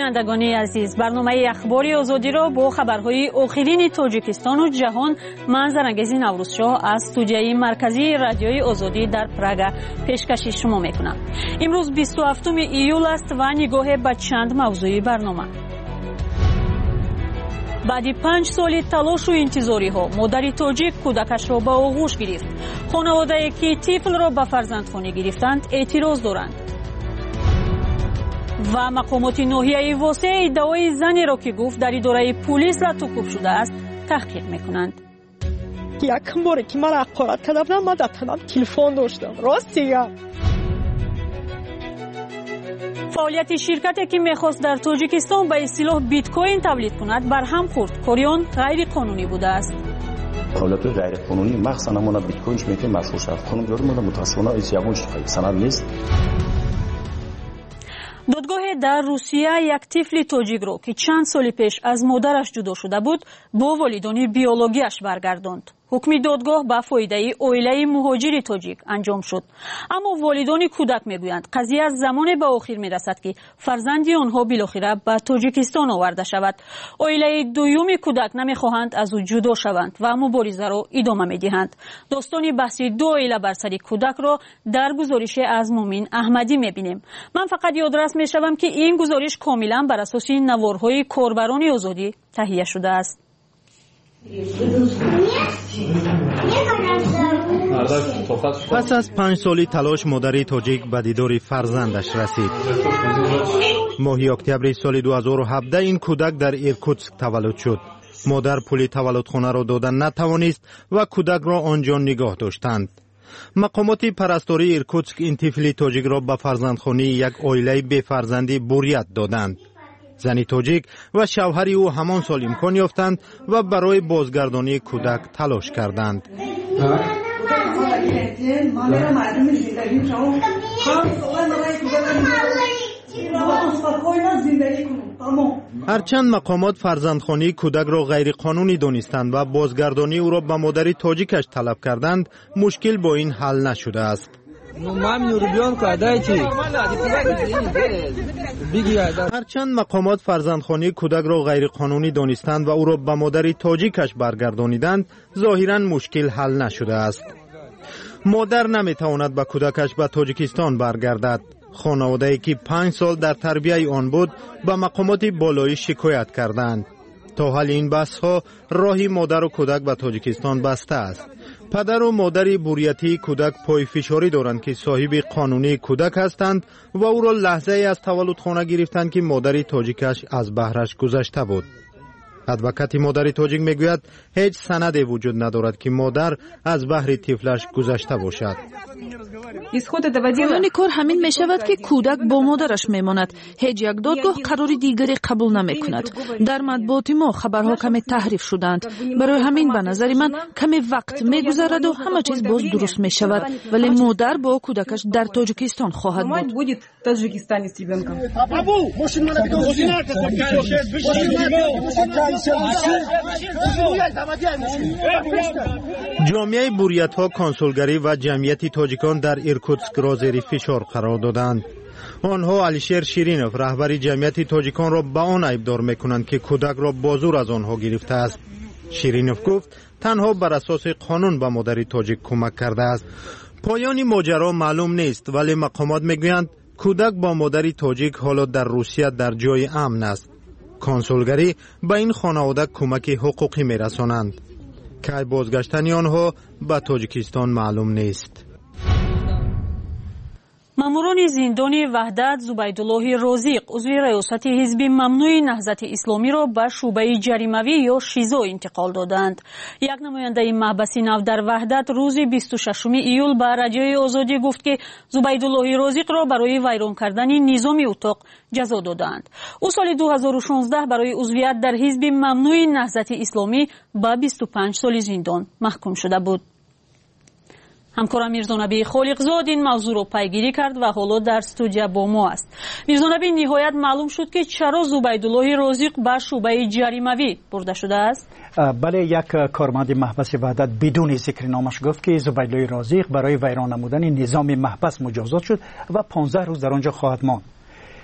بینندگان عزیز، برنامه اخباری آزادی را با خبرهای آخرین تاجیکستان و جهان من زرنگزی نوروزشاه از استودیوی مرکزی رادیوی آزادی در پراگ پیشکش شما میکنم. امروز 27 ایول است و نگاه به چند موضوع برنامه. بعد 5 سال تلاش و انتظاری ها مادر تاجیک کودکش را به آغوش گرفت. خانواده که طفل را به فرزندخانه گرفتند اعتراض دارند. و مقامات ناحیه واسه ادعای زنی را که گفت در اداره پلیس لطوکوب شده است تحقیق میکنند. یک باری که من حقارت کردم من در تنم تلفن داشتم. راستی فعالیت شرکتی که میخواست در تاجیکستان به اصطلاح بیت کوین تولید کند برهم خورد. کاریان غیر قانونی بوده است. فعالیت غیر قانونی مخصوصا همون بیت کوینش میتونه مشروع شود. خانم جان ما متاسفانه هیچ یگون سند نیست. دادگاه در روسیه یک طفل تاجیک را که چند سال پیش از مادرش جدا شده بود با والدین بیولوژیش برگرداند. حکم دادگاه به فایده عائله مهاجر تاجیک انجام شد. اما والدین کودک میگویند قضیه از زمان به آخر میرسد که فرزندی آنها بالاخره به تاجیکستان آورده شود. عائله دوم کودک نمیخواهند از او جدا شوند و مبارزه را ادامه میدهند. داستان بحث دو عائله بر سر کودک را در گزارش از مومن احمدی میبینیم. من فقط یادرس میشوم که این گزارش کاملا بر اساس نوارهای کاربران آزادی تهیه شده است. پس از 5 سالی تلاش مادر تاجیک به دیدار فرزندش رسید. ماه اکتبر سال 2017 این کودک در ایرکوتسک تولد شد. مادر پول تولدخانه را دادن نتوانست و کودک را آنجا نگاه داشتند. مقامات پرستاری ایرکوتسک این طفل تاجیک را به فرزندخانه یک عائله بی فرزندی بوریت دادند. زنی تاجیک و شوهری او همان سال امکان یافتند و برای بازگردانی کودک تلاش کردند. هرچند مقامات فرزندخانه کودک را غیر قانونی دانستند و بازگردانی او را به مادر تاجیکش طلب کردند، مشکل با این حل نشده است. هرچند مقامات فرزندخانه کودک را غیر قانونی دانستند و او را به مادر تاجیکش برگردانیدند، ظاهراً مشکل حل نشده است. مادر نمیتواند به کودکش به تاجیکستان برگردد. خانواده‌ای که 5 سال در تربیه آن بود به مقامات بالایی شکایت کردند. تا حال این بحث‌ها راهی مادر و کودک به تاجیکستان بسته است. پدر و مادر بوریتی کودک پای فشاری دارند که صاحب قانونی کودک هستند و او را لحظه از تولدخانه گرفتند که مادر تاجیکش از بهرش گذشته بود. ادوکات مادر تاجیک میگوید هیچ سندی وجود ندارد که مادر از بهر طفلش گذشته باشد. پایان کار همین می شود که کودک با مادرش میماند. هیچ یک دادگاه قرار دیگری قبول نمی کند. در مطبوعات ما خبرها کمی تحریف شدند. برای همین به نظر من کمی وقت می گذرد و همه چیز باز درست می شود. ولی مادر با کودکش در تاجیکستان خواهد بود. جامعه بوریت ها کنسولگری و جمعیت تاجیکان در ایرکوتسک را زیر فشار قرار دادند. آنها علیشیر شیرینوف رهبر جمعیت تاجیکان را به آن عیبدار میکنند که کودک را با زور از آنها گرفته است. شیرینوف گفت تنها بر اساس قانون به مادر تاجیک کمک کرده است. پایان ماجرا معلوم نیست، ولی مقامات میگویند کودک با مادر تاجیک حالا در روسیه در جای امن است. کنسولگری به این خانواده کمک حقوقی میرسانند. که بازگشتن آنها به تاجیکستان معلوم نیست. ماموران زندان وحدت زبیدالله رازق عضو ریاست حزب ممنوع نهضت اسلامی را به شعبه جریموی یا شیزو انتقال دادند. یک نماینده محبس نو در وحدت روز 26 ایول به رادیوی آزادی گفت که زبیدالله رازق را برای ویران کردن نظام اتاق جزا دادند. او سال 2016 برای عضویت در حزب ممنوع نهضت اسلامی به 25 سال زندان محکوم شده بود. همکارم میرزانبی خالقزاد این موضوع را پیگیری کرد و حالا در استودیو با ما است. میرزانبی، نهایت معلوم شد که چرا زبیدالله رازق به شعبه جریموی برده شده است؟ بله، یک کارمند محبس وحدت بدون ذکر نامش گفت که زبیدالله رازق برای ویران نمودن نظام محبس مجازات شد و 15 روز در آنجا خواهد ماند.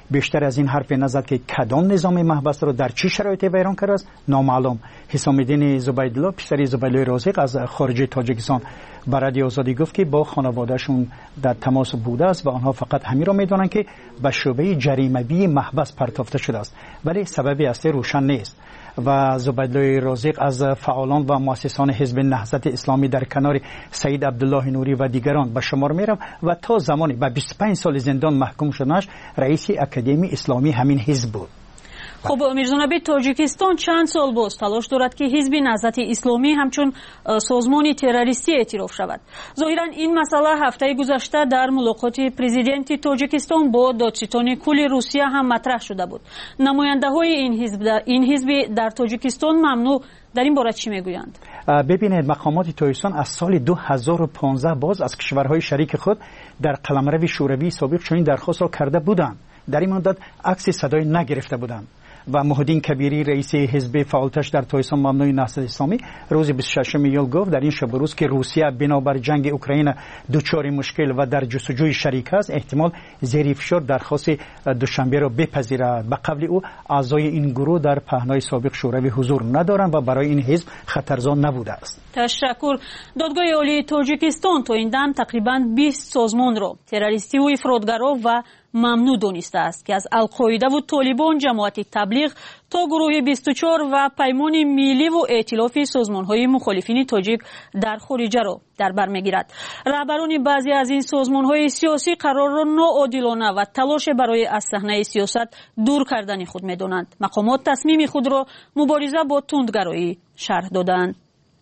بیشتر از این حرف نزد که کدام نظام محبس رو در چه شرایطی ویران کرده است نامعلوم. حسام الدین زبیدالله پسر زبیدالله رازق از خارج تاجیکستان به رادیو آزادی گفت که با خانوادهشون در تماس بوده است و آنها فقط همین را میدونند که به شعبه جریمه‌ای محبس پرتافته شده است، ولی سبب اصلی روشن نیست. و زبیدالله رازق از فعالان و مؤسسان حزب نهضت اسلامی در کنار سید عبدالله نوری و دیگران به شمار میرفت و تا زمانی به 25 سال زندان محکوم شدنش رئیس اکادمی اسلامی همین حزب بود. خب میرزونبی تاجیکستان چند سال باز تلاش دارد که حزب نهضت اسلامی همچون سازمان تروریستی اعتراف شود. ظاهرا این مسئله هفته گذشته در ملاقات پرزیدنت تاجیکستان با دادستان کل روسیه هم مطرح شده بود. نماینده های این حزب در تاجیکستان ممنوع در این باره چی میگویند؟ ببینید مقامات تاجیکستان از سال 2015 باز از کشورهای شریک خود در قلمرو شوروی سابق چنین درخواست را کرده بودند. در این مدت عکس صدای نگرفته بودند و محدین کبیری رئیس حزب فعالتش در تاجیکستان ممنوع نهضت اسلامی روز 26 ایول گفت در این شب روز که روسیه بنابر جنگ اوکراین دچار مشکل و در جستجوی شریک است، احتمال زیر فشار درخواست دوشنبه را بپذیرد. به قول او اعضای این گروه در پهنای سابق شوروی حضور ندارند و برای این حزب خطرزا نبوده است. تشکر. دادگاه عالی تاجیکستان تا این دم تقریبا 20 سازمان را تروریستی و افراطگرا و ممنوع دانسته است که از القاعده و طالبان، جماعت تبلیغ تا گروه 24 و پیمان ملی و ائتلاف سازمان‌های مخالفین تاجیک در خارجه را در بر می‌گیرد. رهبران بعضی از این سازمان‌های سیاسی قرار را ناعادلانه و تلاش برای از صحنه سیاست دور کردن خود می‌دانند. مقامات تصمیم خود را مبارزه با تندگرایی شرح دادند.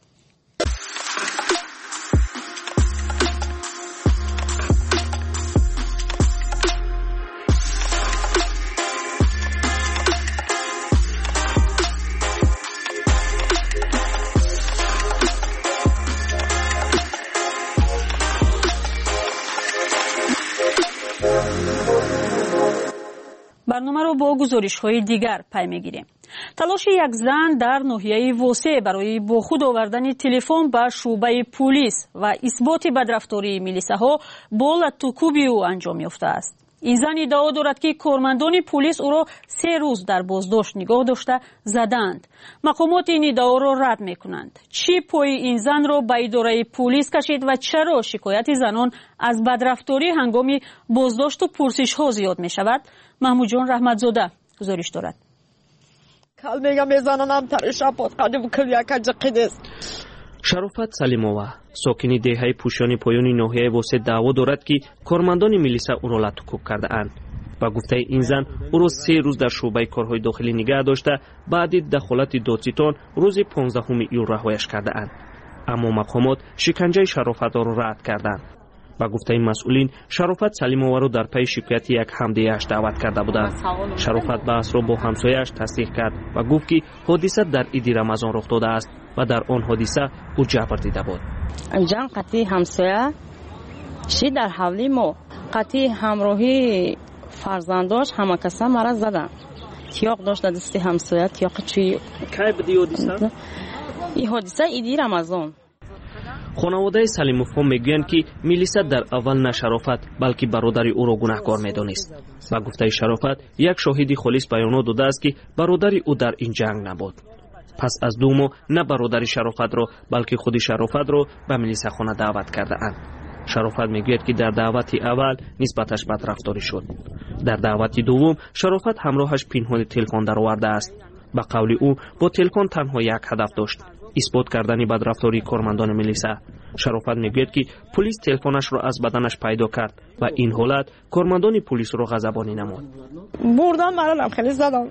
برنامه رو با گزارش‌های دیگر پی می‌گیریم. تلاش یک زن در ناحیه واسع برای با خود آوردن تلفن به شعبه پلیس و اثبات بدرفتاری میلیساها با لطوکوبی او انجام یافته است. این زن ادعا دارد که کارمندان پلیس او را 3 روز در بازداشت نگاه داشته زدند. مقامات این ادعا را رد می‌کنند. چی پای این زن را به اداره پلیس کشید و چرا شکایت زنان از بدرفتاری هنگام بازداشت و پرسش‌ها زیاد می‌شود؟ محمود جان رحمتزاده گزارش دارد. شرافت سلیمова ساکنی دهه پوشانی پایانی ناحیه واسع دعوا دارد که کارمندان میلیسا او را لطوکوب کرده اند. با گفته این زن او را 3 روز در شعبه کارهای داخلی نگه داشته بعد دخالت دادستان روز 15 ایول رهایش کرده اند. اما مقامات شکنجه شرافت را رد کردند. با گفته این مسئولین شرافت سلیمова را در پی شکایت یک همدیه‌اش دعوت کرده بودند. شرافت بحث را با همسایه‌اش تصدیق کرد و گفت که حادثه در عید رمضان رخ داده است و در آن حادثه او جبر دیده بود. جان قطعی همسایه شی در حولی ما قطعی همراهی فرزنداش همه کسا مرا زدن. تیاق داشت دست همسایه تیاق چی کی بدی حادثه؟ این حادثه عید رمضان. خانواده سلیموف میگویند که میلیسا در اول نه شرافت بلکه برادر او را گناهکار میدانست. با گفته شرافت یک شاهدی خالص بیانات داده است که برادر او در این جنگ نبود. پس از 2 ماه نه برادر شرافت را بلکه خود شرافت را به میلیسا خانه دعوت کرده اند. شرافت میگوید که در دعوت اول نسبتش بدرفتاری شد. در دعوت دوم شرافت همراهش پنهان تلفن درآورده است. به قول او با تلفن تنها یک هدف داشت: اثبات کردن بدرفتاری کارمندان میلیسا. شرافت میگوید که پلیس تلفنش را از بدنش پیدا کرد و این حالت کارمندان پلیس را غضبانی نمود. بردن مرا خیلی زدن.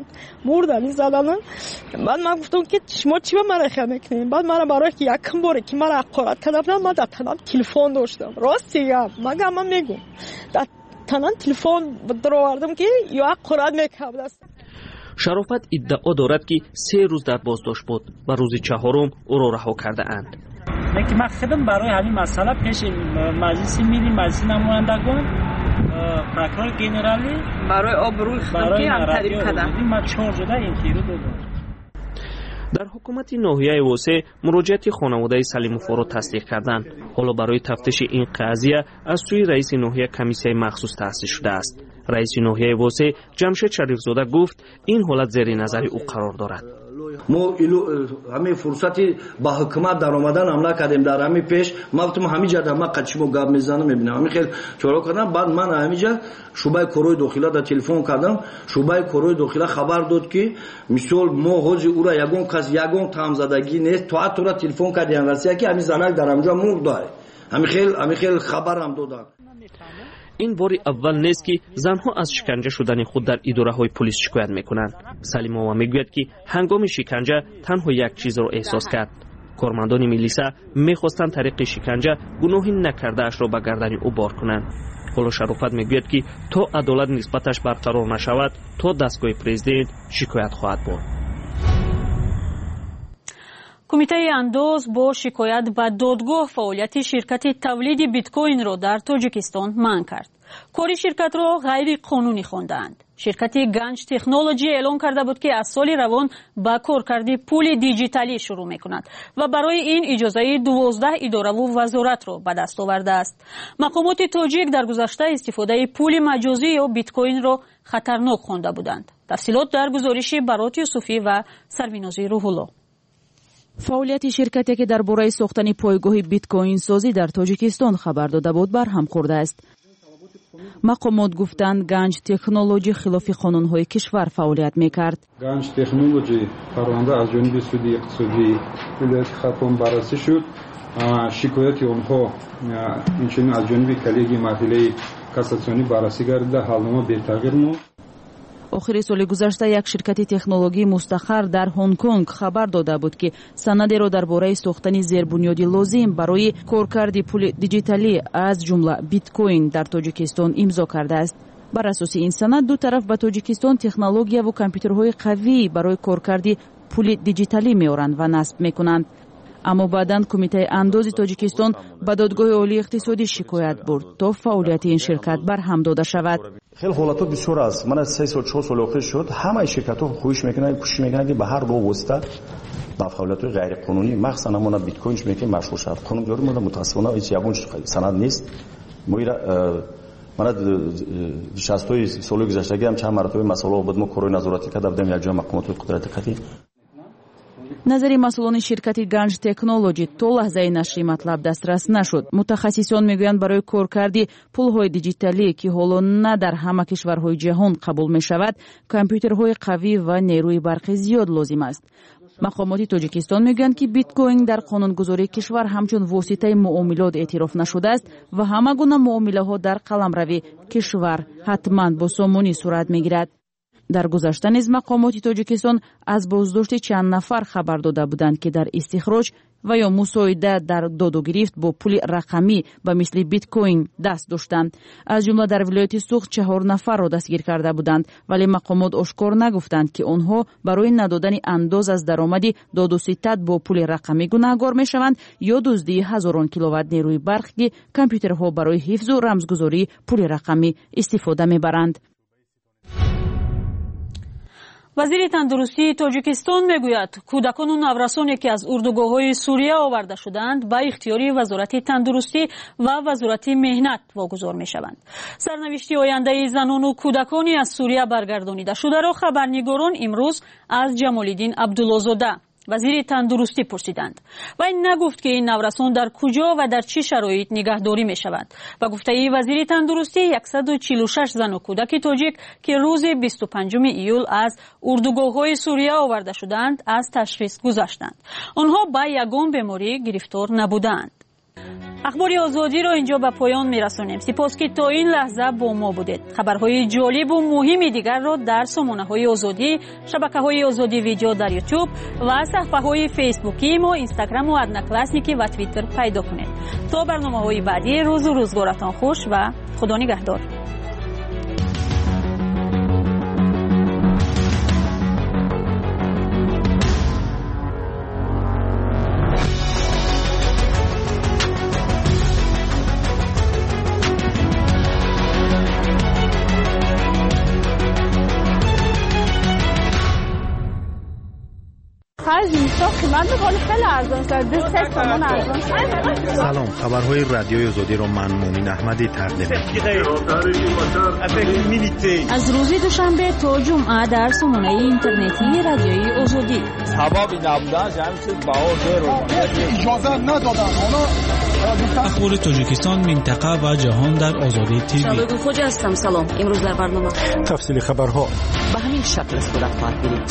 بعد من گفتم که شما چی به من خیال میکنین؟ بعد من برای که یک بار که من حقارت کردن من در تنم تلفن داشتم. راستیه من میگم در تنم تلفن درآوردم که یا حقارت میکرد. شرافت ادعا دارد که 3 روز در بازداشت بود و روز 4 او را رها کرده اند. من خودم برای همین مسئله پیش مجلس ملی مجلس نمایندگان پروکورور گنرالی برای آبروی خودم هم تعریف کردم. من 4 جوده این تیرو دادم. در حکومت ناحیه واسه مراجعت خانواده سلیموفا را تصدیق کردند. حالا برای تفتیش این قضیه از سوی رئیس ناحیه کمیسیه مخصوص تأسیس شده است. رئیس ناحیه واسه جمشید شریفزاده گفت این حالت زیر نظر او قرار دارد. ما همه فرصتی با حکومت در آمدن حمله کردیم. در همین پیش ما گفتم همین جا ما قدشمو گاب میزنم میبینم همین خیلی چورا کردم. بعد من همین جا شعبه کروی داخله در تلفن کردم. شعبه کروی داخله خبر داد که مثال ما حاجی او را یگون کس یگون تامزدگی نیست تو را تلفن کردیم واسه که همین زنک در همونجا مرده. همین خیلی خبرم دادن. این باری اول نیست که زنها از شکنجه شدن خود در اداره‌های پلیس شکایت میکنند. سلیمووا میگوید که هنگام شکنجه تنها یک چیز را احساس کرد. کارمندان میلیسا میخواستند طریق شکنجه گناهی نکرده اش را به گردن او بار کنند. حالا شرافت میگوید که تا عدالت نسبتش برقرار نشود تا دستگاه پرزیدنت شکایت خواهد برد. کمیته اندوز با شکایت به دادگاه فعالیت شرکت تولید بیت کوین را در تاجیکستان منع کرد. کاری شرکت را غیر قانونی خواندند. شرکت گنج تکنولوژی اعلام کرده بود که از سال روان با کارکردی پول دیجیتالی شروع می‌کند و برای این اجازه 12 اداره و وزارت را به دست آورده است. مقامات تاجیک در گذشته استفاده پول مجازی یا بیت کوین را خطرناک خوانده بودند. تفصیلات در گزارش برات یوسفی و سرویناز روح‌الله. فعالیت شرکتی که درباره ساختن پایگاه بیت کوین سازی در تاجیکستان خبر داده بود برهم خورده است. مقامات گفتند گنج تکنولوژی خلاف قانون‌های کشور فعالیت می‌کرد. گنج تکنولوژی پرونده از جانب سود اقتصادی ولایت خرطوم بررسی شد. شکایت آنها اینچنین از جانب کلیگی محکمه کاساسیونی بررسی گردیده حالنامه بی تغییر ماند. آخر سال گذشته یک شرکت تکنولوژی مستقر در هنگ کنگ خبر داده بود که سندی را درباره ساختن زیربنیاد لازم برای کارکرد پول دیجیتالی از جمله بیت کوین در تاجیکستان امضا کرده است. بر اساس این سند دو طرف به تاجیکستان تکنولوژی و کامپیوترهای قوی برای کارکرد پول دیجیتالی می‌آورند و نصب می‌کنند. اما بعداً کمیته اندوز تاجیکستان به دادگاه عالی اقتصادی شکایت برد تا فعالیت این شرکت برهم داده شود. خیلی حالات بسیار است. من از 3 سال 4 سال اخیر شد همه شرکت‌ها خویش میکنن پوشش میکنن که به هر راه واسطه با فعالیت غیر قانونی مخصوصا همون بیت کوین میکنه مشغول شد. قانون جاری مونده متاسفانه هیچ یابون سند نیست. من 60 سال گذشته هم چند مرتبه مسئله بود ما کروی نظارتی کرده بودم یک جای مقامات قدرت قطعی. назари масъулони ширкати ганж технологи то лаҳзаи нашри матлаб дастрас нашуд. мутахассисон мегӯянд барои коркарди пулҳои диҷиталӣ ки ҳоло на дар ҳама кишварҳои ҷаҳон қабул мешавад компютерҳои қавӣ ва нерӯи барқи зиёд лозим аст. мақомоти тоҷикистон мегӯянд ки биткоин дар қонунгузории кишвар ҳамчун воситаи муомилот эътироф нашудааст ва ҳама гуна муомилаҳо дар қаламрави кишвар ҳатман бо сомонӣ сурат мегирад. дар гузашта низ мақомоти тоҷикистон аз боздошти чанд нафар хабар дода буданд ки дар истихроҷ ва ё мусоида дар додугирифт бо пули рақамӣ ба мисли биткоин даст доштанд. аз ҷумла дар вилояти суғд 4 нафарро дастгир карда буданд, вале мақомот ошкор нагуфтанд ки онҳо барои надодани андоз аз даромади додуситат бо пули рақамӣ гунаҳгор мешаванд ё дуздии ҳазорон киловатт нерӯи барқ ки компютерҳо барои ҳифзу рамзгузории пули рақамӣ истифода мебаранд. вазири тандурустии тоҷикистон мегӯяд кӯдакону наврасоне ки аз урдугоҳҳои сурия оварда шуданд ба ихтиёри вазорати тандурустӣ ва вазорати меҳнат вогузор мешаванд. сарнавишти ояндаи занону кӯдакони аз сурия баргардонида шударо хабарнигорон имрӯз аз ҷамолиддин абдуллозода вазири тандурустӣ пурсиданд. вай нагуфт ки ин наврасон дар куҷо ва дар чӣ шароит нигаҳдорӣ мешаванд. ба гуфтаи вазири тандурустӣ 146 зану кӯдаки тоҷик ки рӯзи 25 июл аз урдугоҳҳои сурия оварда шуданд аз ташхис гузаштанд. онҳо ба ягон беморӣ гирифтор набуданд. ахбори озодиро инҷо ба поён мерасонем. сипос ки то ин лаҳза бо мо будед. хабарҳои ҷолибу муҳими дигарро дар сомонаҳои озодӣ, шабакаҳои озодӣ видео дар ютуб ва саҳифаҳои фейсбукии мо, инстаграму одноклассники ва твиттер пайдо кунед. то барномаҳои баъдӣ рӯзу рӯзгоратон хуш ва худо нигаҳдор. خرج میشه قیمت ولی خیلی ارزان شده 3 تومن ارزان شده. سلام، خبرهای رادیوی آزادی رو من مومین احمدی تقدیم می‌کنم. از روز دوشنبه تا جمعه در سامانه اینترنتی رادیوی آزادی. سببی نبودن همین چیز اجازه ندادن. اخبار تاجیکستان، منطقه و جهان در آزادی تیوی. شالوی خوج هستم. سلام. امروز در برنامه تفصیل خبرها به همین شکل صورت خواهد گرفت.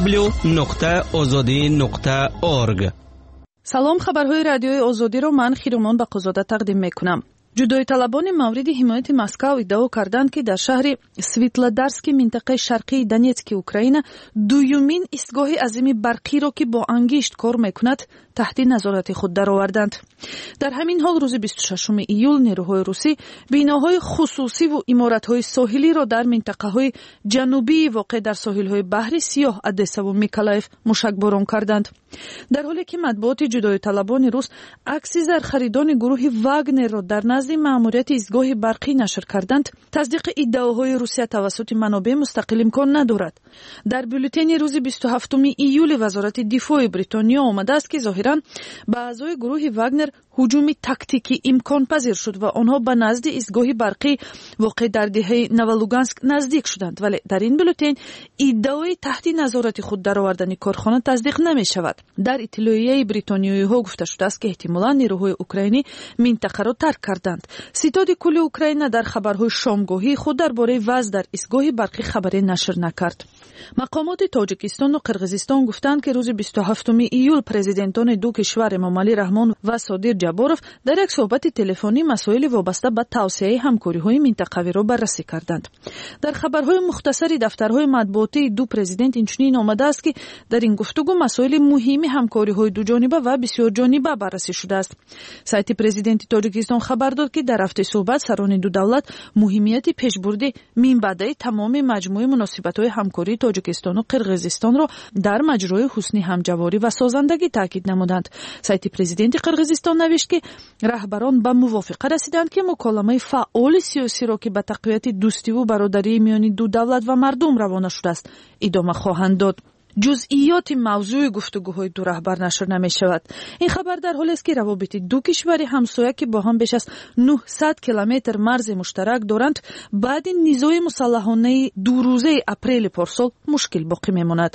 www.azadi.org. سلام، خبرهای رادیوی آزادی رو من خیرمان بقزاده تقدیم میکنم. جدای طلبان مورد حمایت مسکو ادعا کردند که در شهر سویتلودارسک منطقه شرقی دونیتسک اوکراین دومین ایستگاه عظیم برقی را که با انگشت کار میکند تحت نظارت خود درآوردند. در همین حال روز 26 ایول نیروهای روسی بناهای خصوصی و عمارت‌های ساحلی را در منطقه‌های جنوبی واقع در ساحل‌های بحر سیاه ادسا و میکلایف موشکباران کردند. در حالی که مطبوعات جدای طلبان روس عکسی زرخریدان گروه واگنر را در نزد مأموریت ایستگاه برقی نشر کردند، تصدیق ادعاهای روسیه توسط منابع مستقل امکان ندارد. در بولتن روز 27 ایول وزارت دفاع بریتانیا آمده است که ظاهراً به اعضای گروه واگنر هجوم تاکتیکی امکان پذیر شد و آنها به نزد ایستگاه برقی واقع در دهه نولوگانسک نزدیک شدند، ولی در این بولتن ادعای تحت نظارت خود درآوردن کارخانه تصدیق نمی شود. در اطلاعیه بریتانیایی ها گفته شده است که احتمالاً نیروهای اوکراینی منطقه را ترک کردند. ستاد کل اوکراین در خبرهای شامگاهی خود درباره وضع در ایستگاه برقی خبری نشر نکرد. مقامات تاجیکستان و قرقیزستان گفتند که روز 27 ایول پرزیدنتان دو کشور امامعلی رحمان و صادر جباروف در یک صحبت تلفنی مسائل وابسته به توسعه همکاری‌های منطقوی را بررسی کردند. در خبرهای مختصری دفترهای مطبوعاتی دو پرزیدنت اینچنین آمده است که در این گفتگو مسائل مهم همکاری‌های دو جانبه و بسیار جانبه بررسی شده است. سایت پرزیدنت تاجیکستان خبر داد که در هفته صحبت سران دو دولت مهمیت پیشبرد منبعد تمام مجموعه مناسبت‌های همکاری تاجیکستان و قرقیزستان را در مجرای حسن همجواری و سازندگی تاکید نمودند. سایت پرزیدنت قرقیزستان نوشت که رهبران به موافقه رسیدند که مکالمه فعال سیاسی را که به تقویت دوستی و برادری میان دو دولت و مردم روانه شده است ادامه خواهند داد. جزئیات موضوع گفتگوهای دو رهبر نشر نمی شود. این خبر در حالی است که روابط دو کشور همسایه که با هم بیش از 900 کیلومتر مرز مشترک دارند بعد نزاع مسلحانه دو روزه اپریل پارسال مشکل باقی میماند.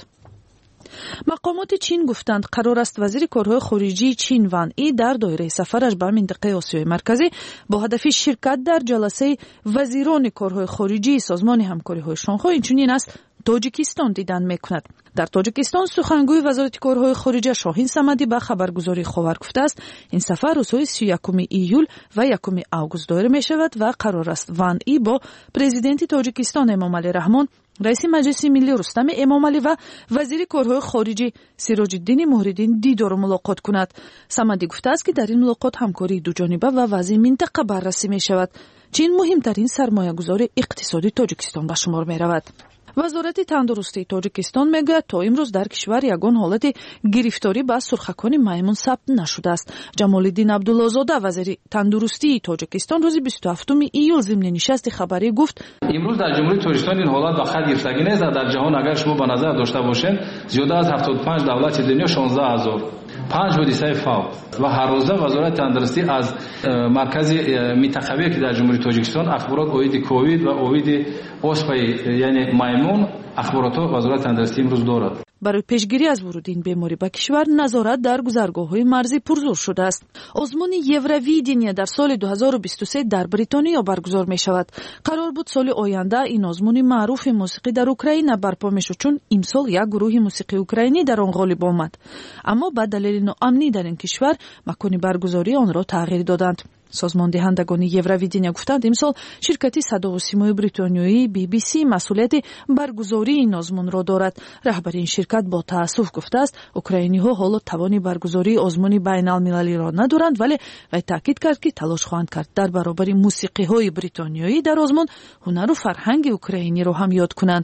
مقامات چین گفتند قرار است وزیر کارهای خارجی چین وان ای در دایره سفرش به منطقه آسیای مرکزی با هدف شرکت در جلسه وزیران کارهای خارجی سازمان همکاری‌های شانگهای اینچنین است تاجیکستان دیدن میکند. در تاجیکستان سخنگوی وزارت کارهای خارجه شاهین صمدی به خبرگزاری خاور گفته است این سفر روزهای 31 ایول و 1 آگوست دایر می شود و قرار است وان ای با پرزیدنت تاجیکستان امامعلی رحمان، رئیس مجلس ملی رستم امامعلی و وزیر کارهای خارجی سراج الدین مهرالدین دیدار و ملاقات کند. صمدی گفته است که در این ملاقات همکاری دو جانبه و وضع منطقه بررسی می شود. چین مهمترین سرمایه‌گذار اقتصادی تاجیکستان به شمار می رود. وزارت تندرستی تاجیکستان میگوید تا امروز در کشور یگان حالت گرفتاری به سرخکان میمون ثبت نشده است. جمالالدین عبدالله‌زاده وزیر تندرستی تاجیکستان روز 27 ایول ضمن نشست خبری گفت امروز در جمهوری تاجیکستان این حالت به خط گرفتگی نیست. در جهان اگر شما به نظر داشته باشین زیاده از 75 دولت دنیا 16000 5 حادثه فوت و هر روزه وزارت تندرستی از مرکز منطقوی که در جمهوری تاجیکستان اخبارات اوید کووید و اوید اسپای یعنی میمون اخبارات وزارت تندرستی امروز دارد. برای پیشگیری از ورود این بیماری به کشور نظارت در گذرگاه‌های مرزی پرزور شده است. آزمون یورویدینیا در سال 2023 در بریتانیا برگزار می شود. قرار بود سال آینده این آزمون معروف موسیقی در اوکراین برپا می شد چون امسال یک گروه موسیقی اوکراینی در آن غالب آمد. اما به دلیل ناامنی در این کشور مکان برگزاری آن را تغییر دادند. سازمان دهندگان یورویدینیا گفتند امسال شرکت صدا و سیمای بریتانیایی BBC مسئولیت برگزاری این آزمون را دارد. رهبر این شرکت با تأسف گفته است اوکراینی‌ها حالا توان برگزاری آزمون بین‌المللی را ندارند، ولی وی تاکید کرد که تلاش خواهند کرد در برابر موسیقی‌های بریتانیایی در آزمون هنر و فرهنگ اوکراینی را هم یاد کنند.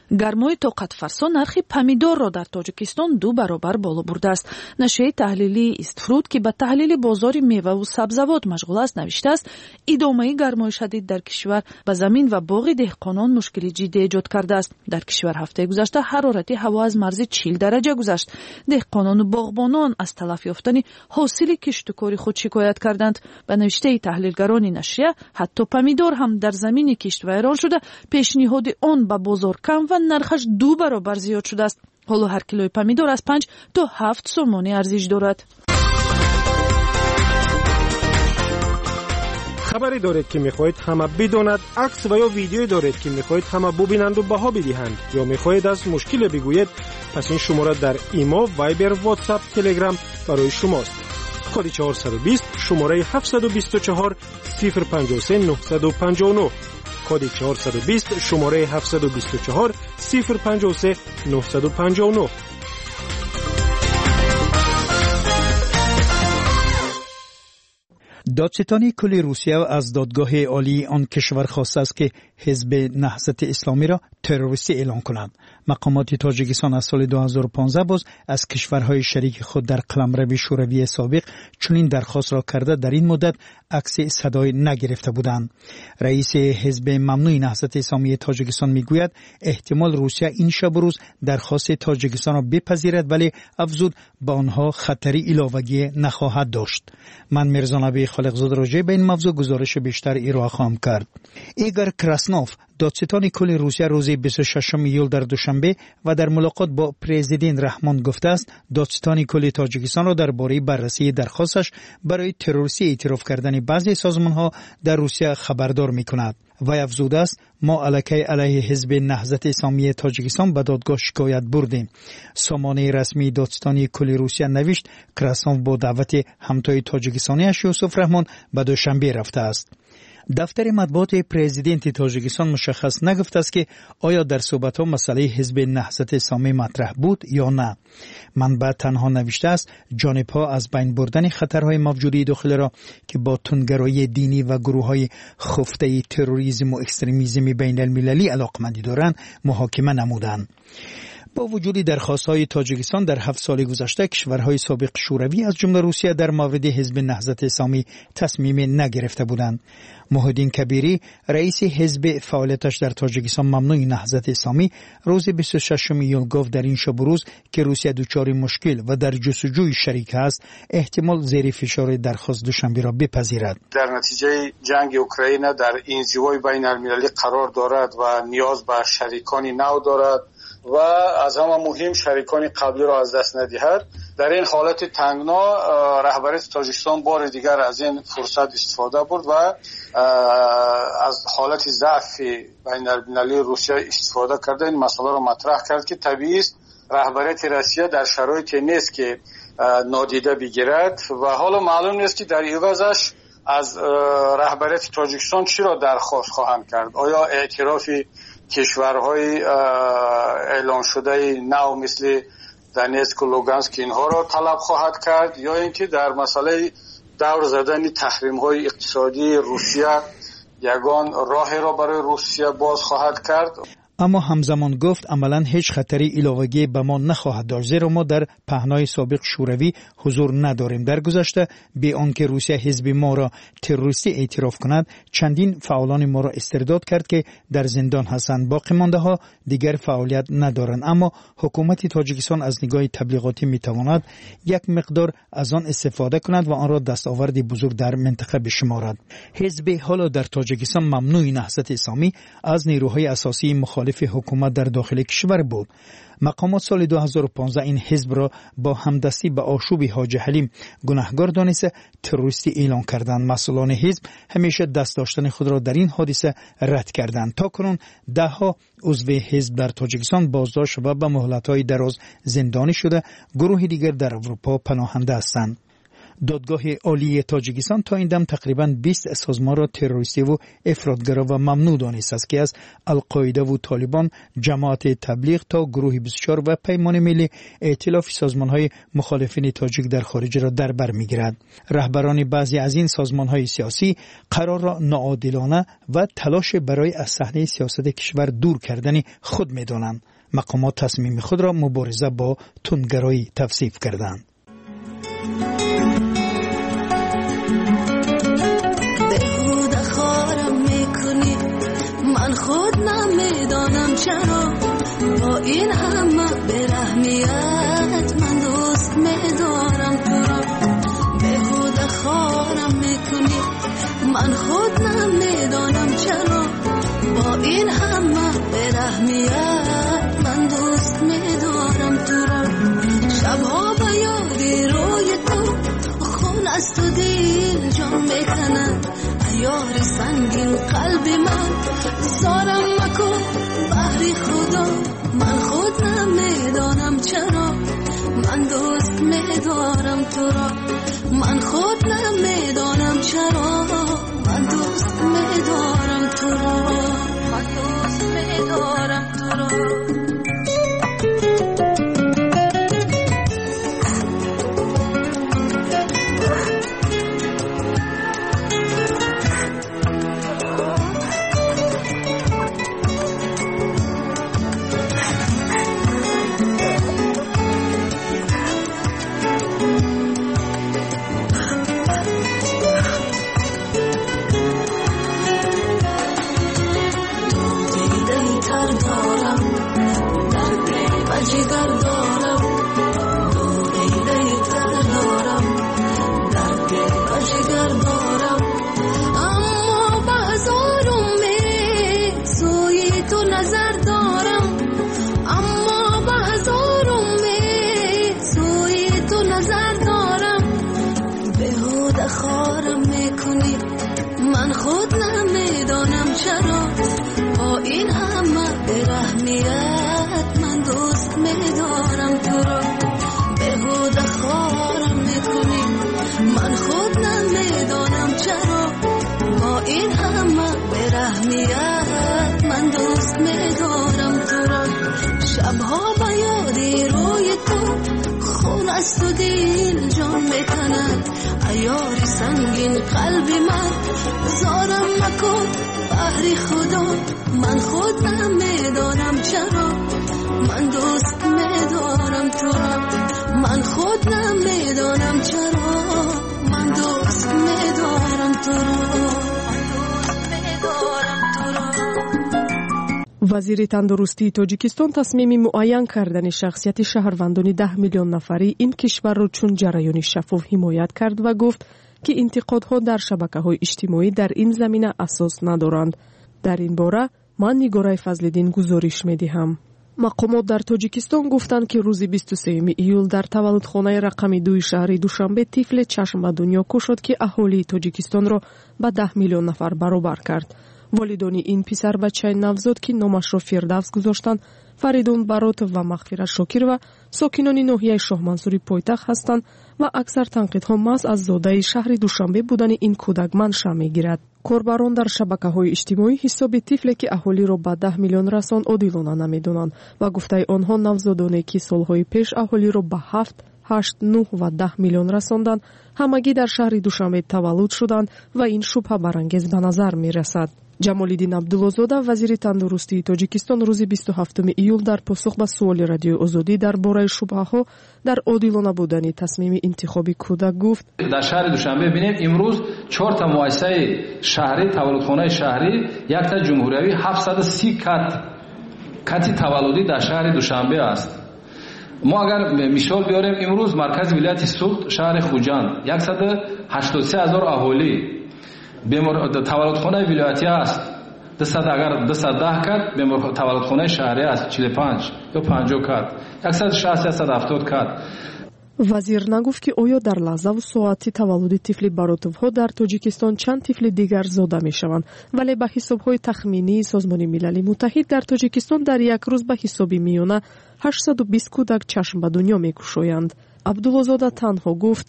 гармои тоқатфарсо нархи помидорро дар тоҷикистон 2 баробар боло бурдааст. нашрияи таҳлилии Истфруд ки ба таҳлили бозори меваву сабзавот машғул аст навиштааст, идомаи гармои шадид дар кишвар ба замин ва боғи деҳқонон мушкили ҷиддӣ эҷод кардааст. дар кишвар ҳафтаи гузашта ҳарорати ҳаво аз марзи 40 дараҷа гузашт. деҳқонону боғбонон аз талаф ёфтани ҳосили киштукори худ шикоят карданд. ба навиштаи таҳлилгарони нашрия, ҳатто помидор ҳам дар замини кишт вайрон шуда, пешниҳоди он ба бозор кам ва нархаш 2 баробар зиёд шудааст. ҳоло ҳар килои помидор аз 5 то 7 сомонӣ арзиш дорад. خبری دارید که میخواهید همه بداند، عکس و یا ویدیویی دارید که میخواهید همه ببینند و بها بدهند، یا میخواهید از مشکل بگویید، پس این شماره در ایما، وایبر، واتساپ، تلگرام برای شماست. کد 420 شماره 724 053 959. کد 420 شماره 724 053 959. دادستانی کل روسیه از دادگاه عالی آن کشور خواسته است که حزب نهضت اسلامی را تروریستی اعلام کنند. مقامات تاجیکستان از سال 2015 باز از کشورهای شریک خود در قلمرو شوروی سابق چنین درخواست را کرده در این مدت عکس صدای نگرفته بودند. رئیس حزب ممنوع نهضت اسلامی تاجیکستان میگوید احتمال روسیه این شب و روز درخواست تاجیکستان را بپذیرد، ولی افزود با آنها خطری علاوگی نخواهد داشت. من میرزا نبی خالقزاده راجع به این موضوع گزارش بیشتر ارائه خواهم کرد. ایگور کراسنوف دادستان کل روسیه روز 26 ایول در دوشنبه و در ملاقات با پرزیدنت رحمان گفته است دادستان کل تاجیکستان را درباره بررسی درخواستش برای تروریستی اعتراف کردن بعضی سازمان‌ها در روسیه خبردار می‌کند. و افزوده است ما علیه حزب نهضت اسلامی تاجیکستان به دادگاه شکایت بردیم. سامانه رسمی دادستانی کل روسیه نوشت کراسنوف با دعوت همتای تاجیکستانیش یوسف رحمان به دوشنبه رفته است. دفتر مطبوعات پرزیدنت تاجیکستان مشخص نگفته است که آیا در صحبت‌ها مسئله حزب نهضت اسلامی مطرح بود یا نه. منبع تنها نوشته است جانب‌ها از بین بردن خطرهای موجودی داخل را که با تندگرایی دینی و گروه‌های خفته تروریسم و اکستریمیسم بین المللی علاقمندی دارند محاکمه نمودند. با وجود درخواست‌های تاجیکستان در 7 سال گذشته کشورهای سابق شوروی از جمله روسیه در مورد حزب نهضت اسلامی تصمیم نگرفته بودند. محیدین کبیری رئیس حزب فعالیتش در تاجیکستان ممنوع نهضت اسلامی روز 26 ایول گفت در این شب و روز که روسیه دچار مشکل و در جستجوی شریک است احتمال زیر فشار درخواست دوشنبه را بپذیرد. در نتیجه جنگ اوکراین در انزوای بین المللی قرار دارد و نیاز به شریکانی نو دارد و از همه مهم شریکان قبلی را از دست ندهد. در این حالت تنگنا رهبری تاجیکستان بار دیگر از این فرصت استفاده برد و از حالت ضعف بین المللی روسیه استفاده کرده این مسئله را مطرح کرد که طبیعی است رهبریت روسیه در شرایطی نیست که نادیده بگیرد و حالا معلوم نیست که در عوضش از رهبریت تاجیکستان چی را درخواست خواهند کرد. آیا اعتراف کشورهای اعلان شده نو مثل دونتسک و لوگانسک اینها را طلب خواهد کرد یا اینکه در مسئله دور زدن تحریم های اقتصادی روسیه یگان راه را برای روسیه باز خواهد کرد. اما همزمان گفت عملا هیچ خطری علاوگی به ما نخواهد داشت، زیرا ما در پهنای سابق شوروی حضور نداریم. در گذشته به آنکه روسیه حزب ما را تروریستی اعتراف کند چندین فعالان ما را استرداد کرد که در زندان هستند. باقی مانده ها دیگر فعالیت ندارند، اما حکومت تاجیکستان از نگاه تبلیغاتی میتواند یک مقدار از آن استفاده کند و آن را دستاورد بزرگ در منطقه بشمارد. حزب حالا در تاجیکستان ممنوع نهضت اسلامی از نیروهای اساسی مخالف حکومت در داخل کشور بود. مقامات سال 2015 این حزب را با همدستی به آشوب حاج حلیم گناهکار دانسته تروریستی اعلان کردند. مسئولان حزب همیشه دست داشتن خود را در این حادثه رد کردند. تا کنون دهها عضو حزب در تاجیکستان بازداشت و به مهلت‌های دراز زندانی شده. گروه دیگر در اروپا پناهنده هستند. دادگاه عالی تاجیکستان تا این دم تقریبا 20 سازمان را تروریستی و افراطگرا و ممنوع دانسته است که از القاعده و طالبان، جماعت تبلیغ تا گروه 24 و پیمان ملی ائتلاف سازمان‌های مخالفین تاجیک در خارج را در بر می‌گیرد. رهبران بعضی از این سازمان‌های سیاسی قرار را ناعادلانه و تلاش برای از صحنه سیاست کشور دور کردن خود می‌دانند. مقامات تصمیم خود را مبارزه با تندگرایی توصیف کردند. من خود نمیدانم چرا با این همه برحمیت من دوست میدارم تو را، بهوده خارم میکنی. من خود نمیدانم چرا با این همه برحمیت من دوست میدارم تو را. شبها با یادی روی تو خون است و دل جان میکنند، یار سنگین قلب من زارم مکن بحری خدا. من خود نمیدانم چرا من دوست میدارم تو را، من خود نمیدانم چرا من دوست میدارم تو را، من دوست میدارم تو را. من خود نمیدانم چرا با این همه برحمیت من دوست میدارم تو را، بهوده خارم میکنی. من خود نمیدانم چرا با این همه برحمیت من دوست میدارم تو را. شبها با یادی روی تو خون است و دل جان میکند، یاری سنگین قلب من زارم مکن بحری خدا. من خود نمیدانم چرا من دوست میدارم تو را، من خود نمیدانم چرا من دوست میدارم تو را. وزیر تندرستی تاجیکستان تصمیم معین کردن شخصیت شهروندان 10 میلیون نفری این کشور را چون جریان شفاف حمایت کرد و گفت که انتقادها در شبکه‌های اجتماعی در این زمینه اساس ندارند. در این باره من نگارای فضل‌الدین گزارش می‌دهم. مقامات در تاجیکستان گفتند که روز 23 ایول در تولدخانه رقم 2 شهر دوشنبه طفل چشم به دنیا کشید که اهالی تاجیکستان را به 10 میلیون نفر برابر کرد. والدان این پسر بچه نوزاد که نامش را فردوس گذاشتند فریدون برات و مغفرت شاکر و ساکنان ناحیه شاه منصوری پایتخت هستند و اکثر تنقیدها محض از زاده شهر دوشنبه بودن این کودک منشأ میگیرد. کاربران در شبکه‌های اجتماعی حساب طفلی که اهالی را به 10 میلیون رساند عادلانه نمیدانند و گفته آنها نوزادانی که سالهای پیش اهالی را به 7 8 9 و 10 میلیون رساندند همگی در شهر دوشنبه تولد شدند و این شبهه برانگیز به نظر میرسد. جمالالدین عبدالله‌زاده وزیر تندرستی تاجیکستان روز 27 ایول در پاسخ به سوال رادیو آزادی درباره شبهه‌ها در عادلانه بودن تصمیم انتخابی کودک گفت: در شهر دوشنبه ببینیم امروز 4 تا مؤسسه شهری تولدخانه شهری، یک تا جمهوریوی 730 کتی تولدی در شهر دوشنبه است. ما اگر مثال بیاریم امروز مرکز ولایت سوخت شهر خوجند 183,000 اهالی تولدخانه ولایتی است. اگر 210 کرد تولدخانه شهری است 45 یا 50 کرد 160-170 کرد. وزیر نگفت که آیا در لحظه و ساعت تولد طفل براتوف‌ها در تاجیکستان چند طفل دیگر زاده می‌شوند، ولی به حساب‌های تخمینی سازمان ملل متحد در تاجیکستان در یک روز به حساب میانه 820 کودک چشم به دنیا می‌گشایند. عبدالله‌زاده تنها گفت: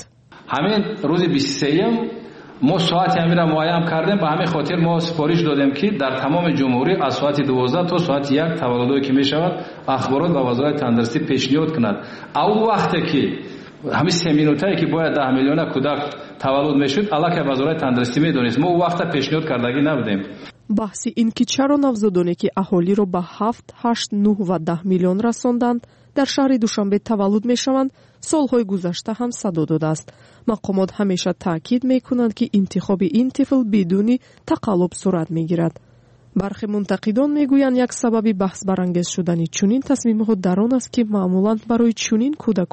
ҳамин рӯзи 23 мо соати ҳамира муайян кардем. ба ҳамин хотир мо сипориш додем ки дар тамоми ҷумҳурӣ аз соати 12 то соати 1 таваллудое ки мешавад ахборот ба вазорати тандурустӣ пешниҳод кунад. аввал вақте ки ҳамин 3 минутае ки бояд 10 миллиона кӯдак таваллуд мешуд, аллакай вазорати тандурустӣ медонист. мо вақта пешниҳод кардагӣ набудем. баҳси ин ки чаро навзодоне ки аҳолиро ба 7, 8, 9 ва 10 миллион расонданд дар шаҳри Душанбе таваллуд мешаванд, солҳои гузашта ҳам садо додааст. мақомот ҳамеша таъкид мекунанд ки интихоби ин тифл бидуни тақаллуб сурат мегирад. бархе мунтақидон мегӯянд як сабаби баҳсбарангез шудани чунин тасмимҳо дар он аст ки маъмулан барои чунин кӯдакон